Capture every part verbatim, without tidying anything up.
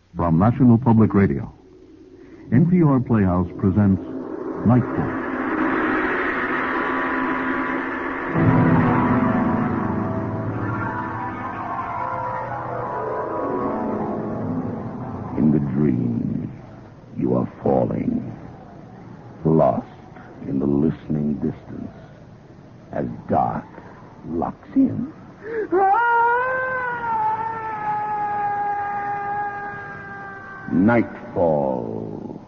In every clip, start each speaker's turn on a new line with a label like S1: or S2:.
S1: From National Public Radio, N P R Playhouse presents Nightfall.
S2: In the dream, you are falling, lost in the listening distance, as dark locks in. Nightfall.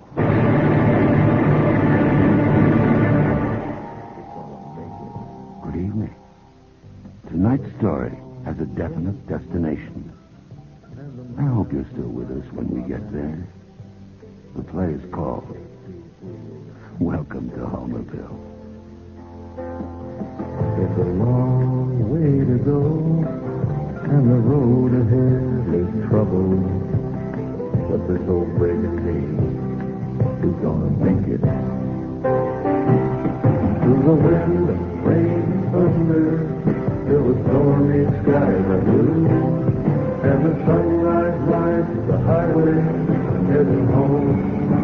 S2: Good evening. Tonight's story has a definite destination. I hope you're still with us when we get there. The play is called Welcome to Homerville.
S3: It's a long way to go, and the road ahead is trouble. But this old brigade is gonna make it. Through the wind and rain and thunder, till the stormy skies are blue, and the sunrise lights the highway heading home.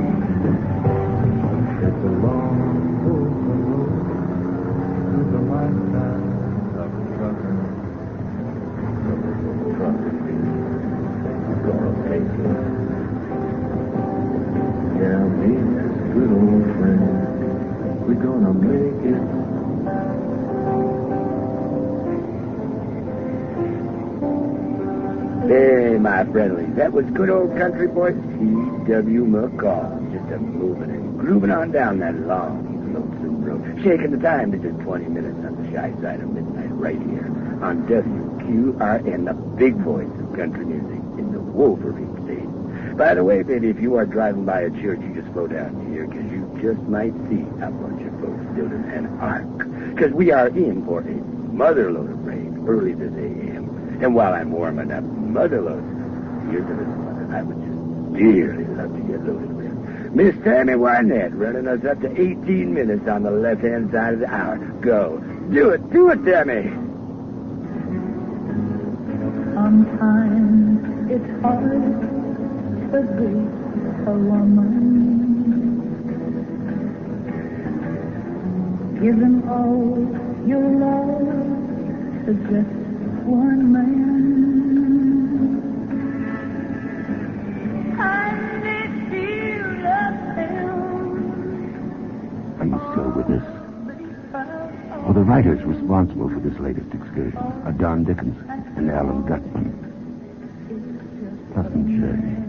S3: It's a long, open road through the lifetime of a trucker. But this old trucker is gonna make it. Yeah, me and this good old friend, we're gonna make it.
S2: Hey, my friendlies, that was good old country boy C W McCall. Just a moving and grooving on down that long, lonesome road. Shaking the time to just twenty minutes on the shy side of midnight right here on W Q R N, the big voice of country music in the Wolverine State. By the way, baby, if you are driving by a church, you just slow down here, because you just might see a bunch of folks building an ark. Because we are in for a motherload of rain early this A M. And while I'm warming up motherload, here's a little mother I would just dearly love to get loaded with. Miss Tammy Wynette running us up to eighteen minutes on the left-hand side of the hour. Go. Do it. Do it, Tammy.
S4: Sometimes it's hard to be a woman, giving all your love to just one man. And if you love him,
S2: Are you still with us? Well, the writers responsible for this latest excursion are Don Dickens and Alan Gutman. Pleasant journey.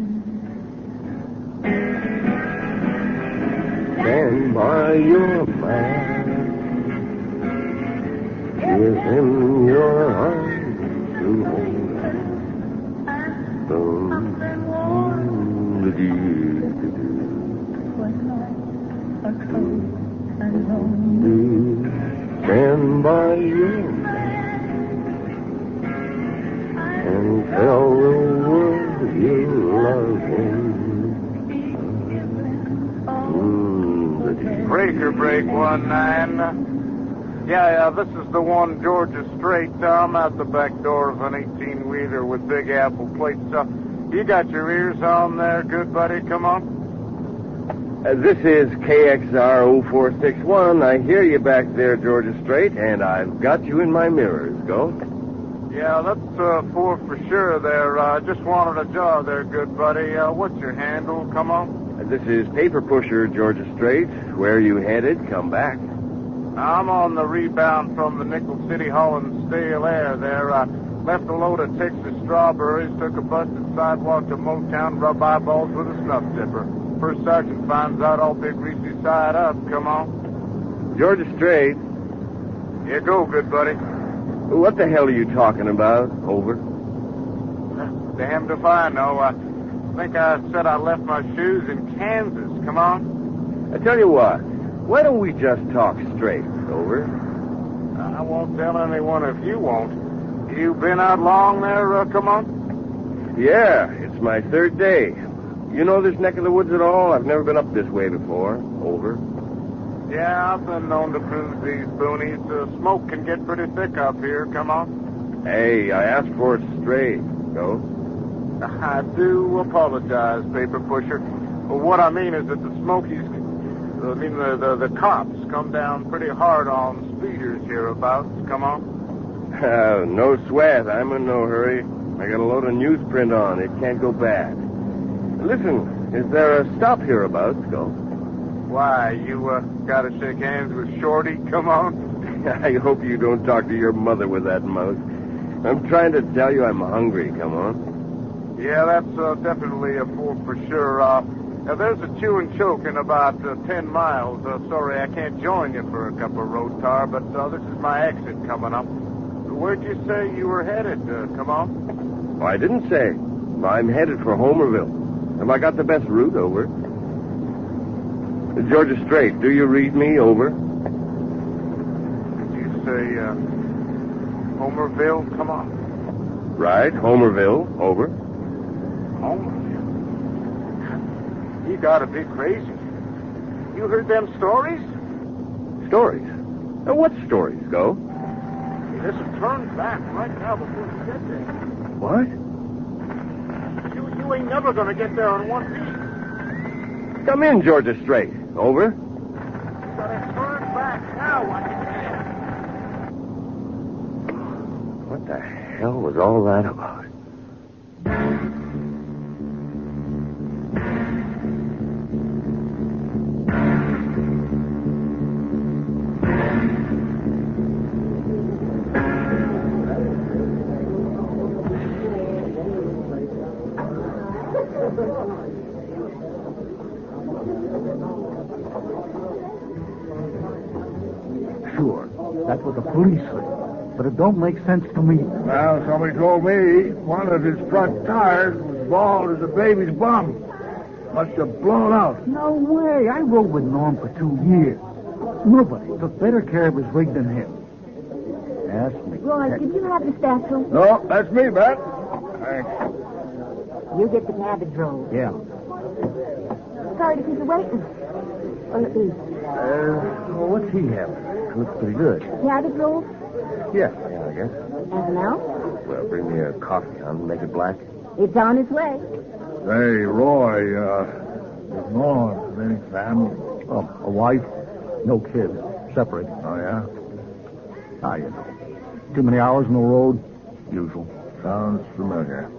S3: Stand by your man, give him your arms to hold. Oh, the dear, stand by your man and tell the world you love him.
S5: Breaker break one nine. Yeah, yeah, this is the one Georgia Strait. Uh, I'm out the back door of an eighteen-wheeler with Big Apple plates. Uh, you got your ears on there, good buddy? Come on.
S6: Uh, this is K X R zero four six one. I hear you back there, Georgia Strait, and I've got you in my mirrors. Go.
S5: Yeah, that's uh, four for sure there. Uh, just wanted a jar there, good buddy. Uh, what's your handle? Come on.
S6: This is Paper Pusher, Georgia Strait. Where you headed? Come back.
S5: I'm on the rebound from the Nickel City hauling stale air there. I left a load of Texas strawberries, took a busted sidewalk to Motown, rub eyeballs with a snuff dipper. First sergeant finds out I'll be greasy side up. Come on.
S6: Georgia Strait.
S5: Here go, good buddy.
S6: What the hell are you talking about? Over.
S5: Damned if I know. I think I said I left my shoes in Kansas. Come on.
S6: I tell you what. Why don't we just talk straight? Over.
S5: I won't tell anyone if you won't. You been out long there, uh, come on?
S6: Yeah, it's my third day. You know this neck of the woods at all? I've never been up this way before. Over.
S5: Yeah, I've been known to cruise these boonies. Uh, smoke can get pretty thick up here. Come on.
S6: Hey, I asked for it straight. Go.
S5: I do apologize, paper pusher. Well, what I mean is that the Smokies, I mean the, the, the cops come down pretty hard on speeders hereabouts. Come on.
S6: Uh, no sweat. I'm in no hurry. I got a load of newsprint on. It can't go bad. Listen, is there a stop hereabouts, Go?
S5: Why, you uh, got to shake hands with Shorty? Come on.
S6: I hope you don't talk to your mother with that mouth. I'm trying to tell you I'm hungry. Come on.
S5: Yeah, that's uh, definitely a fool for sure. Uh, now, there's a chew and choke in about uh, ten miles. Uh, sorry, I can't join you for a cup of road tar, but uh, this is my exit coming up. Where'd you say you were headed? Uh, come on.
S6: Well, I didn't say. I'm headed for Homerville. Have I got the best route? Over. Georgia Strait, do you read me? Over.
S5: Did you say uh, Homerville? Come on.
S6: Right, Homerville. Over.
S5: Homerville? You gotta be crazy. You heard them stories?
S6: Stories? Uh, what stories, Go?
S5: Listen, turn back right now before you get there.
S6: What?
S5: You, you ain't never gonna get there in one piece.
S6: Come in, Georgia Strait. Over.
S5: You gotta turn back now while you can.
S6: What the hell was all that about?
S7: Sure, that's what the police say. But it don't make sense to me.
S3: Well, somebody told me one of his front tires was bald as a baby's bum. Must have blown out.
S7: No way. I rode with Norm for two years. Nobody took better care of his rig than him. Ask me.
S8: Roy, did you have the satchel?
S3: No, that's me, Bet. Thanks.
S8: You get the cabbage roll.
S7: Yeah.
S8: Sorry to keep you waiting. Well, let me.
S7: Uh, well, what's he having? Looks pretty good.
S8: Cabbage roll?
S6: Yeah, yeah, I guess.
S8: Anything else?
S6: Well, bring me a coffee, huh? Make it black.
S8: It's on its way.
S3: Hey, Roy, uh, is Norm any family?
S7: Oh, a wife? No kids. Separate.
S3: Oh, yeah?
S7: Ah, you know. Too many hours on the road? Usual.
S3: Sounds familiar.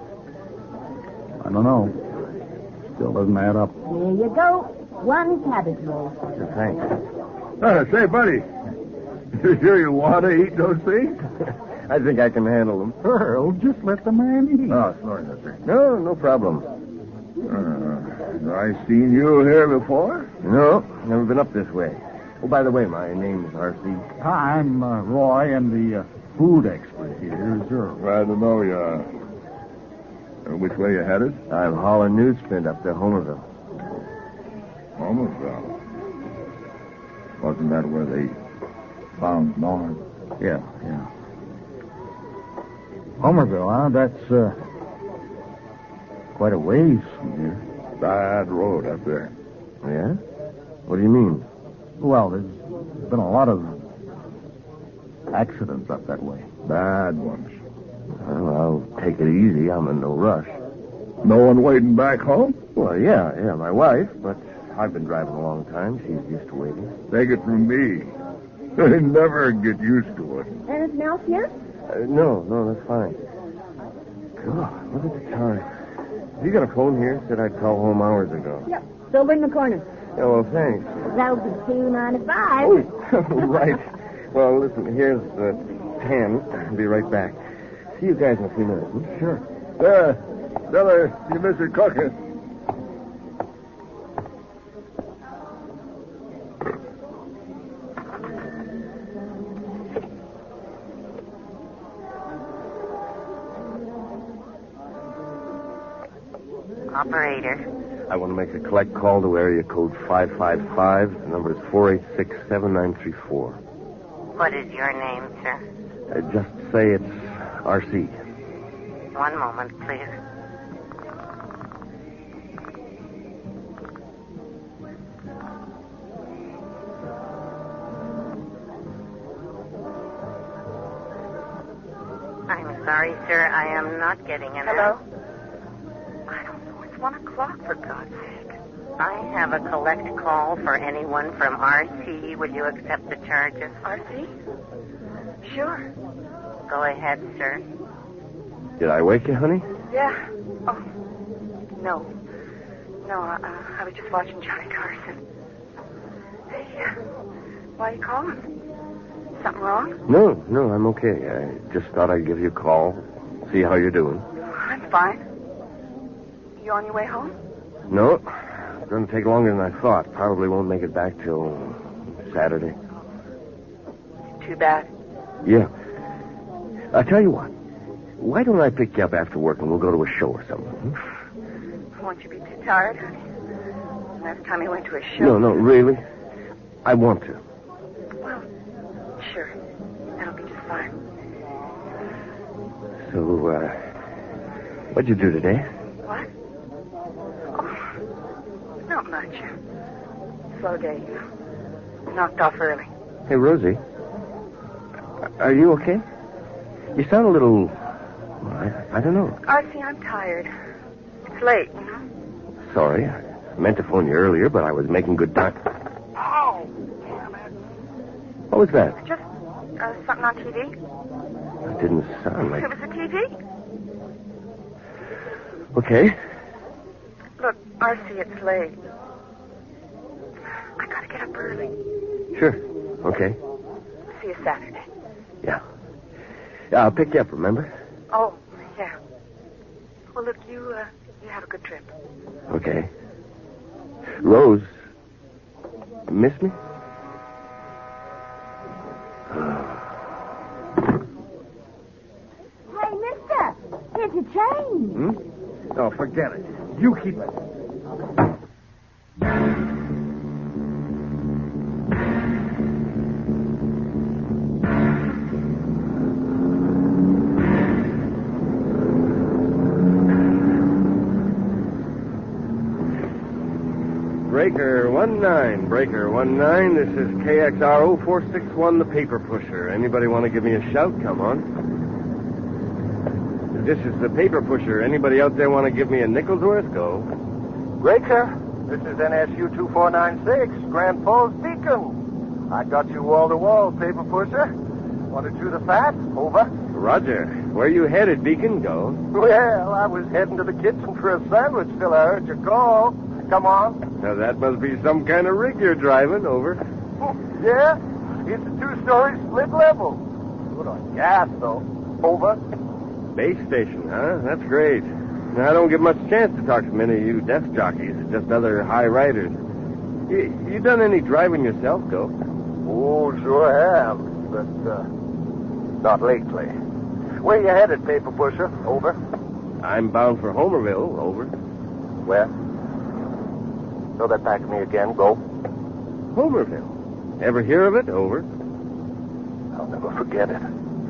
S7: I don't know. Still doesn't add up.
S8: Here you go. One cabbage roll.
S6: Yeah, thanks.
S3: Uh, say, buddy, you sure you want to eat those things?
S6: I think I can handle them.
S7: Earl, just let the man eat.
S3: Oh, sorry, mister.
S6: No, no problem.
S3: Uh, I seen you here before?
S6: No, never been up this way. Oh, by the way, my name is R C.
S7: I'm uh, Roy, and the uh, food expert here is Earl.
S3: Glad to know you. Uh, which way you headed?
S6: I'm hauling newsprint up to Homerville.
S3: Homerville. Wasn't that where they found Norm?
S7: Yeah, yeah. Homerville, huh? That's uh, quite a ways from here.
S3: Bad road up there.
S6: Yeah? What do you mean?
S7: Well, there's been a lot of accidents up that way.
S3: Bad ones.
S6: Well, I'll take it easy. I'm in no rush.
S3: No one waiting back home?
S6: Well, yeah, yeah, my wife, but I've been driving a long time. She's used to waiting.
S3: Take it from me. I never get used to it.
S8: Anything else here?
S6: Uh, no, no, that's fine. God, look at the time. You got a phone here? Said I'd call home hours ago.
S8: Yep. It's over in the corner.
S6: Yeah, well, thanks.
S8: That'll be two ninety-five.
S6: Oh, right. Well, listen, here's the ten. I'll be right back. See you guys in a few minutes. Hmm?
S7: Sure.
S3: Uh, tell her you miss her cooking.
S9: Operator.
S6: I want to make a collect call to area code five five five. The number is four eight six, seven nine three four.
S9: What is your name, sir?
S6: Uh, just say it's R C.
S9: One moment, please. I'm sorry, sir. I am not getting an...
S8: Hello?
S10: It's one o'clock, for God's sake.
S9: I have a collect call for anyone from R C. Will you accept the charges?
S10: R C? Sure.
S9: Go ahead, sir.
S6: Did I wake you, honey?
S10: Yeah. Oh, no. No, uh, I was just watching Johnny Carson. Hey, uh, why are you calling? Something wrong?
S6: No, no, I'm okay. I just thought I'd give you a call, see how you're doing.
S10: I'm fine. You on your way home?
S6: No, it's going to take longer than I thought. Probably won't make it back till Saturday.
S10: Too bad.
S6: Yeah. I'll tell you what. Why don't I pick you up after work and we'll go to a show or something? Hmm?
S10: Won't you be too tired, honey? Last time you went to a show...
S6: No, no, really. I want to.
S10: Well, sure. That'll be just fine.
S6: So, uh, what'd you do today?
S10: What? Oh, not much. Slow day, you know. Knocked off early.
S6: Hey, Rosie. Are you okay? You sound a little... Well, I, I don't know.
S10: R C, I'm tired. It's late, you know.
S6: Sorry. I meant to phone you earlier, but I was making good time.
S10: Oh, damn it.
S6: What was that?
S10: Just uh, something on T V.
S6: It didn't sound like...
S10: It was the T V.
S6: Okay.
S10: Look, R C, it's late. I gotta get up early.
S6: Sure. Okay.
S10: See you Saturday.
S6: Yeah. Yeah, I'll pick you up, remember?
S10: Oh, yeah. Well, look, you, uh, you have a good trip.
S6: Okay. Rose, you miss me?
S8: Hey, mister, here's your change.
S7: Hmm? Oh, forget it. You keep it.
S6: Breaker one nine, Breaker one nine. This is K X R O four six one, the paper pusher. Anybody want to give me a shout? Come on. This is the paper pusher. Anybody out there want to give me a nickel's worth? Go.
S11: Breaker, this is N S U two four nine six, Grand Falls Beacon. I got you wall to wall, paper pusher. Want to chew the fat? Over.
S6: Roger. Where you headed, Beacon? Go.
S11: Well, I was heading to the kitchen for a sandwich till I heard your call. Come on.
S6: Now, that must be some kind of rig you're driving. Over.
S11: Yeah, it's a two-story split level. Good on gas, though. Over.
S6: Base station, huh? That's great. Now, I don't get much chance to talk to many of you desk jockeys, just other high riders. You, you done any driving yourself, Go?
S11: Oh, sure have, but uh, not lately. Where you headed, paper pusher? Over.
S6: I'm bound for Homerville. Over.
S11: Where? Throw that back at me again. Go.
S6: Homerville. Ever hear of it? Over.
S11: I'll never forget it.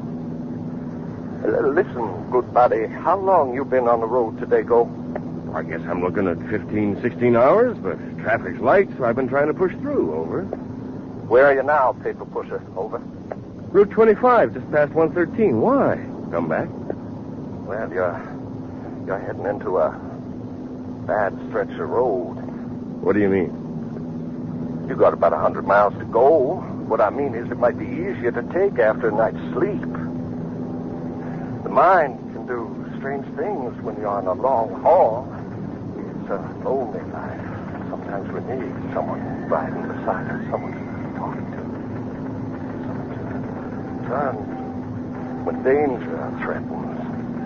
S11: Uh, listen, good buddy. How long you been on the road today, Go?
S6: I guess I'm looking at fifteen, sixteen hours, but traffic's light, so I've been trying to push through. Over.
S11: Where are you now, paper pusher? Over.
S6: Route twenty-five, just past one thirteen. Why? Come back.
S11: Well, you're you're heading into a bad stretch of road.
S6: What do you mean?
S11: You got about a hundred miles to go. What I mean is it might be easier to take after a night's sleep. The mind can do strange things when you're on a long haul. It's a lonely life. Sometimes we need someone riding beside us, someone to talk to, someone to turn when danger threatens.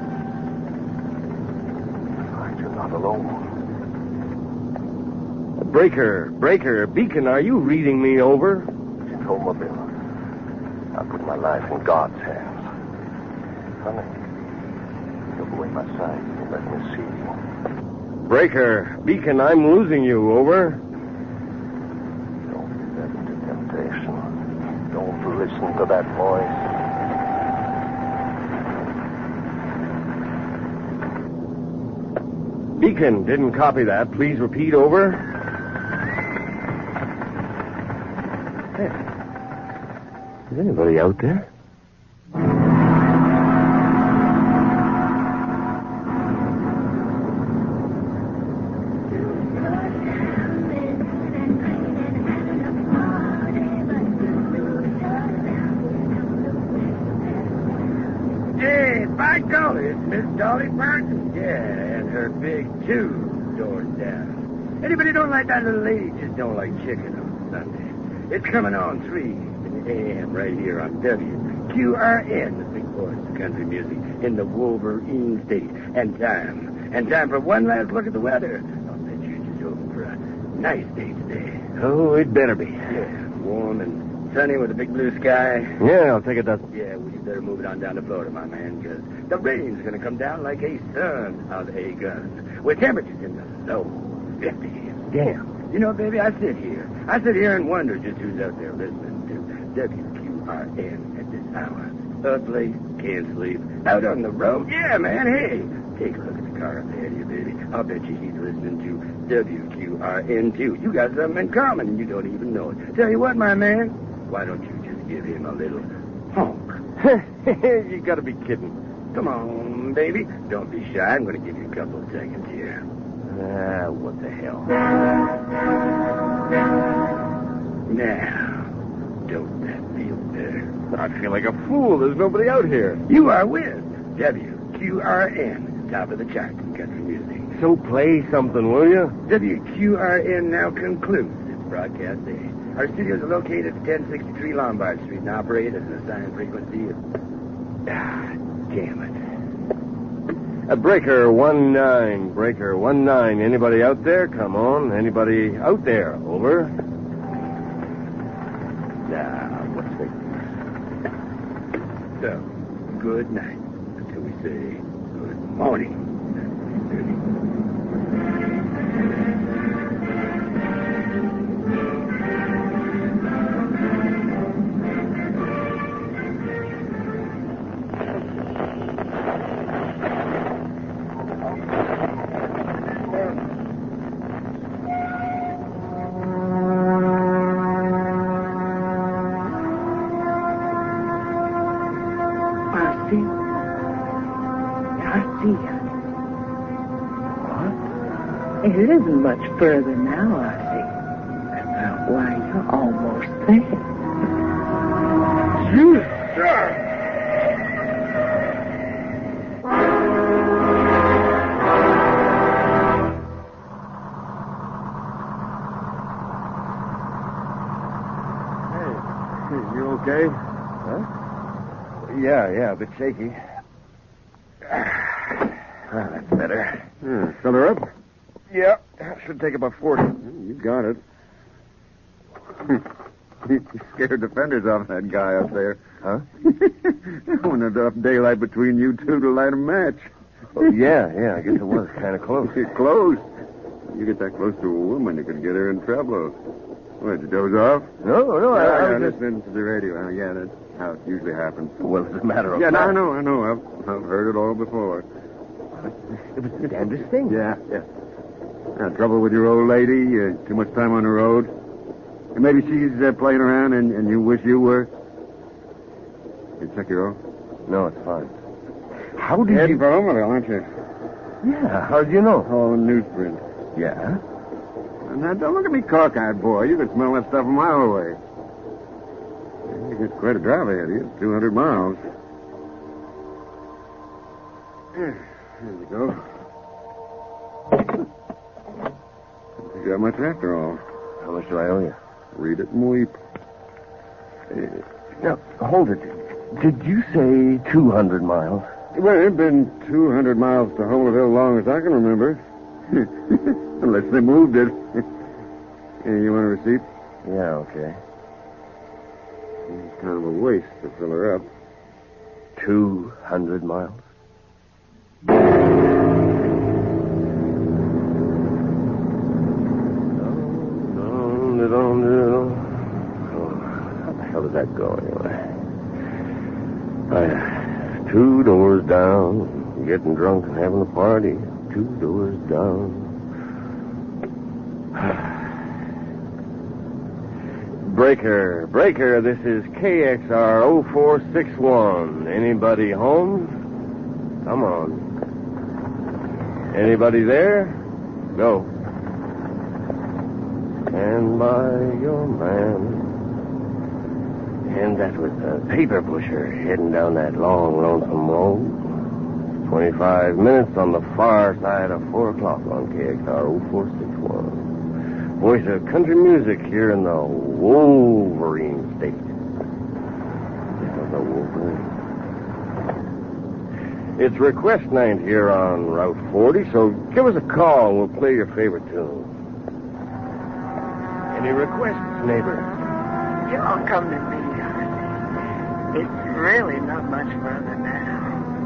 S11: Find you're not alone.
S6: Breaker, Breaker, Beacon, are you reading me? Over?
S11: It's Homerville. I put my life in God's hands. Honey, look away my side and let me see you.
S6: Breaker, Beacon, I'm losing you. Over?
S11: Don't give in to temptation. Don't listen to that voice.
S6: Beacon, didn't copy that. Please repeat. Over. Hey, is anybody out there?
S2: Dolly Parton, yeah, and her big two doors down. Anybody don't like that little lady just don't like chicken on Sunday. It's coming on three in the A M right here on W Q R N, the big voice of country music in the Wolverine state. And time, and time for one last look at the weather. I'll bet you just hoping for a nice day today.
S6: Oh, it better be.
S2: Yeah, warm and sunny with a big blue sky.
S6: Yeah, I'll take a dozen.
S2: Yeah, well, you better move it on down to Florida, my man, because the rain's going to come down like a son of a gun, with temperatures in the low fifties.
S6: Damn.
S2: You know, baby, I sit here. I sit here and wonder just who's out there listening to W Q R N at this hour. Up late, can't sleep, out on the road. Yeah, man, hey, take a look at the car up ahead of you, baby. I'll bet you he's listening to W Q R N, too. You got something in common, and you don't even know it. Tell you what, my man, why don't you just give him a little honk?
S6: You gotta be kidding.
S2: Come on, baby. Don't be shy. I'm going to give you a couple of seconds here.
S6: Ah, what the hell?
S2: Now, don't that feel better?
S6: I feel like a fool. There's nobody out here.
S2: You are with W Q R N, top of the chart in country music.
S6: So play something, will you?
S2: W Q R N now concludes its broadcast day. Our studios are located at ten sixty-three Lombard Street and operate at an assigned frequency of... Ah, damn it.
S6: A breaker one nine, breaker one nine. Anybody out there? Come on. Anybody out there? Over.
S2: Now, what's the... So, good night until we say good morning.
S4: It isn't much further now, Archie. Why, you're almost there.
S2: You, sir!
S6: Hey, you okay? Huh? Yeah, yeah, a bit shaky. Ah, that's better.
S12: Yeah, fill her up?
S6: Yeah, should take about forty.
S12: You got it. You scared the fenders off that guy up there.
S6: Huh?
S12: When there's enough daylight between you two to light a match.
S6: Oh, yeah, yeah, I guess it was kind of close.
S12: Close? You get that close to a woman, you could get her in trouble. What, you doze off?
S6: No, no, I,
S12: yeah,
S6: I
S12: yeah,
S6: was just...
S12: listening to the radio. Uh, yeah, that's how it usually happens.
S6: Well, it's a matter of
S12: Yeah, no,
S6: fact.
S12: I know, I know. I've, I've heard it all before.
S6: It was the damnedest thing.
S12: Yeah, yeah. Yeah, trouble with your old lady, uh, too much time on the road. And maybe she's uh, playing around and, and you wish you were. You check your own?
S6: No, it's fine. How did
S12: Heading
S6: you...
S12: for Omerville, aren't you?
S6: Yeah, how did you know?
S12: Oh, newsprint.
S6: Yeah?
S12: Now, don't look at me cockeyed, boy. You can smell that stuff a mile away. You get quite a drive ahead of you. two hundred miles. There you go. You got much after all.
S6: How much do I owe you?
S12: Read it and weep.
S6: Uh, now, hold it. Did you say two hundred miles?
S12: Well, it's been two hundred miles to Homerville long as I can remember. Unless they moved it. Yeah, you want a receipt?
S6: Yeah, okay.
S12: It's kind of a waste to fill her up.
S6: Two hundred miles? How the hell does that go, anyway? I, two doors down, getting drunk and having a party. Two doors down. Breaker, breaker, this is K X R oh four six one. Anybody home? Come on. Anybody there? Go. Stand by your man. And that was a paper pusher heading down that long, lonesome road. twenty-five minutes on the far side of four o'clock on K X R oh four six one. Voice of country music here in the Wolverine State. This is the Wolverine. It's request night here on Route forty, so give us a call and we'll play your favorite tune. Any requests, neighbor?
S9: You all come to me, Artie. It's really not much further now.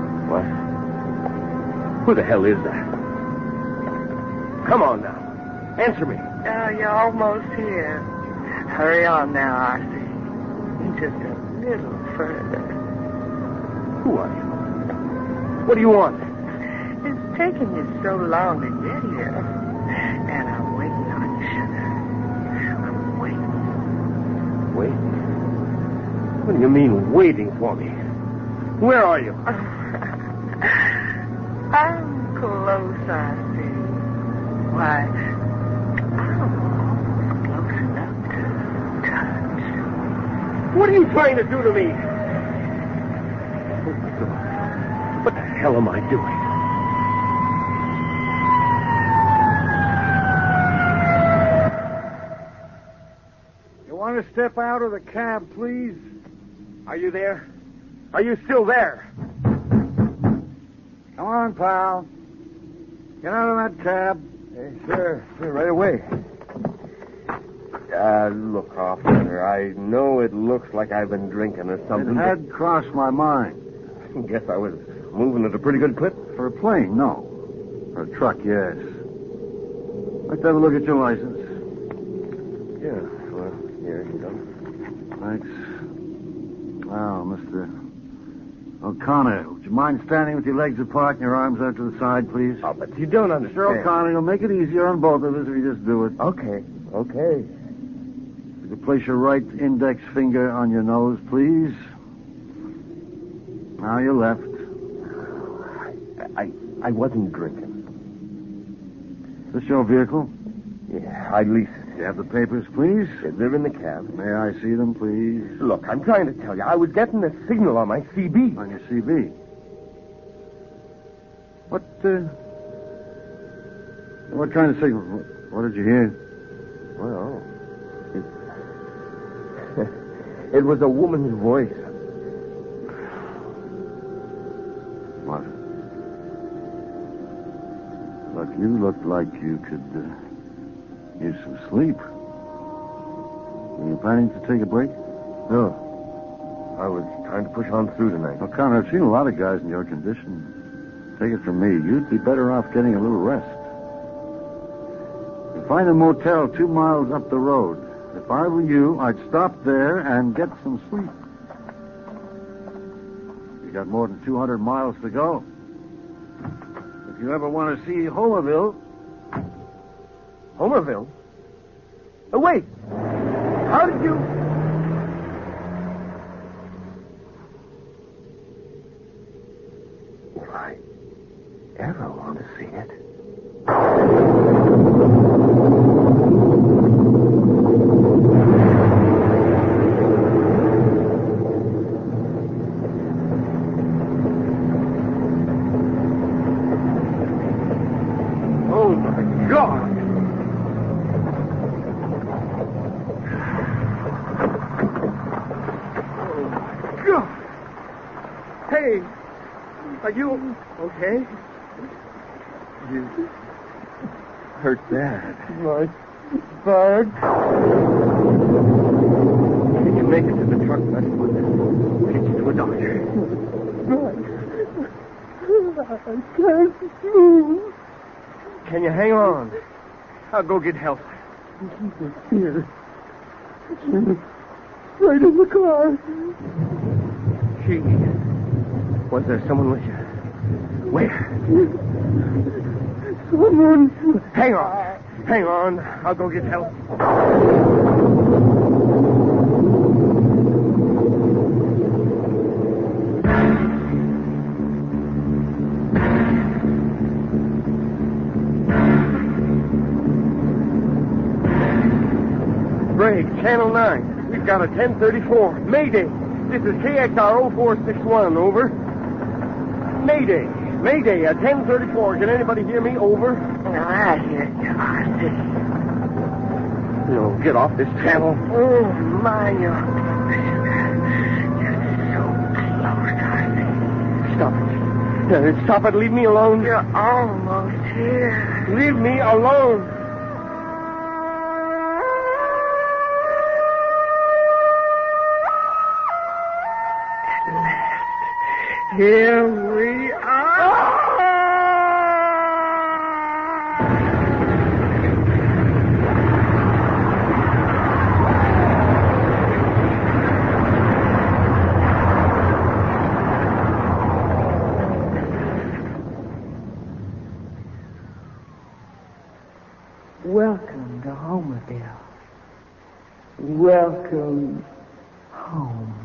S6: What? Who the hell is that? Come on now. Answer me.
S9: Oh, you're almost here. Hurry on now, Artie. Just a little further.
S6: Who are you? What do you want?
S9: It's taken you so long to get here. And I'm waiting on you, sugar. I'm waiting.
S6: Waiting? What do you mean, waiting for me? Where are you?
S9: I'm close, Artie. Why, I'm close enough to touch.
S6: What are you trying to do to me? Oh, my God. What the hell am I doing?
S7: You want to step out of the cab, please?
S6: Are you there? Are you still there?
S7: Come on, pal. Get out of that cab.
S6: Hey, sure, sure, right away. Uh, look, officer, I know it looks like I've been drinking or something.
S7: It had crossed my mind.
S6: I guess I was moving at a pretty good clip.
S7: For a plane, no. For a truck, yes. Let's have a look at your license.
S6: Yeah, well, here you go.
S7: Thanks. Well, Mister O'Connor, would you mind standing with your legs apart and your arms out to the side, please?
S6: Oh, but you don't understand.
S7: Mister O'Connor, you'll make it easier on both of us if you just do it.
S6: Okay, okay.
S7: Would you place your right index finger on your nose, please? Now your left.
S6: I I wasn't drinking.
S7: Is this your vehicle?
S6: Yeah, I leased it.
S7: You have the papers, please?
S6: They're in the cab.
S7: May I see them, please?
S6: Look, I'm trying to tell you, I was getting a signal on my C B.
S7: On your C B? What, uh... What kind of signal? What, what did you hear?
S6: Well, it... it was a woman's voice.
S7: What? Look, you looked like you could uh, use some sleep. Were you planning to take a break?
S6: No. I was trying to push on through tonight.
S7: Well, Connor, I've seen a lot of guys in your condition. Take it from me, you'd be better off getting a little rest. You find a motel two miles up the road. If I were you, I'd stop there and get some sleep. You got more than two hundred miles to go. If you ever want to see Homerville...
S6: Homerville? Oh, wait. How did you... If I ever want to see it... Are you okay? You hurt bad. My bag. Did you make it to the truck? That's what. Get you to a doctor.
S4: I can't move.
S6: Can you hang on? I'll go get help.
S4: Here. Right in the car.
S6: Gee. Was there someone with you? Where?
S4: Someone.
S6: Hang on. Hang on. I'll go get help. Greg, Channel nine. We've got a ten thirty-four. Mayday. This is K X R oh four six one, over. Mayday.
S11: Mayday, uh, ten thirty-four. Can anybody hear me? Over.
S9: Now, I hear you, Arthur.
S11: No, get off this channel.
S9: Oh, my, you're close. You're so close, Arthur.
S11: Stop it. Uh, stop it. Leave me alone.
S9: You're almost here.
S11: Leave me alone.
S9: Here we are. Welcome to Homerville. Welcome home.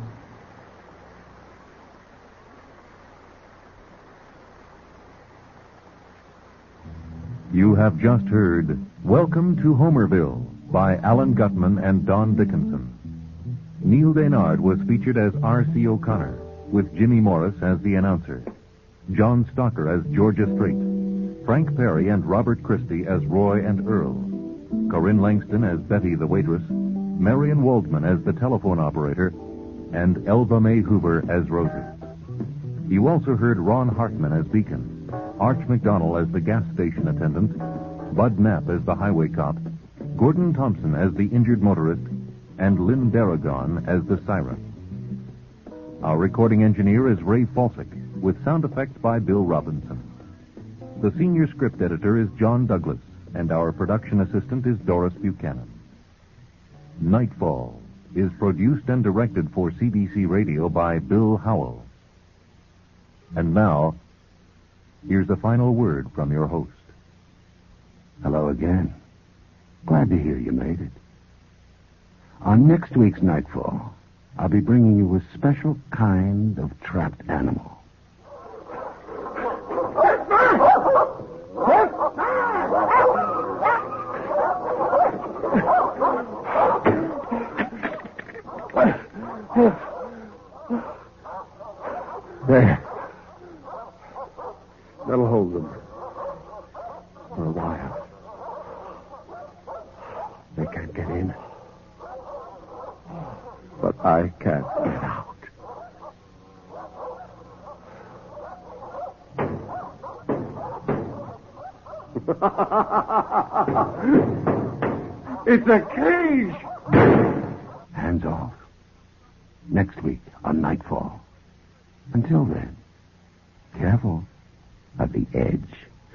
S1: You have just heard Welcome to Homerville by Alan Gutman and Don Dickinson. Neil Daynard was featured as R C O'Connor, with Jimmy Morris as the announcer, John Stocker as Georgia Strait, Frank Perry and Robert Christie as Roy and Earl, Corinne Langston as Betty the waitress, Marion Waldman as the telephone operator, and Elva Mae Hoover as Rosie. You also heard Ron Hartman as Beacon, Arch McDonnell as the gas station attendant, Bud Knapp as the highway cop, Gordon Thompson as the injured motorist, and Lynn Darragon as the siren. Our recording engineer is Ray Falsick, with sound effects by Bill Robinson. The senior script editor is John Douglas, and our production assistant is Doris Buchanan. Nightfall is produced and directed for C B C Radio by Bill Howell. And now, here's a final word from your host.
S13: Hello again. Glad to hear you made it. On next week's Nightfall, I'll be bringing you a special kind of trapped animal.
S12: There. That'll hold them.
S13: For a while. They can't get in.
S12: But I can't
S13: get out.
S12: It's a cage!
S13: Hands off. Next week on Nightfall. Until then, careful of the edge.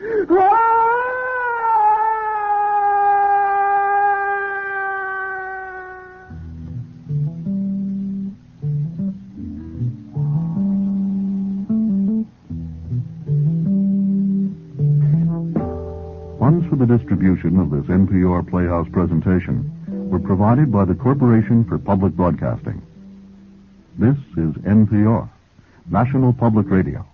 S1: Funds for the distribution of this N P R Playhouse presentation were provided by the Corporation for Public Broadcasting. This is N P R, National Public Radio.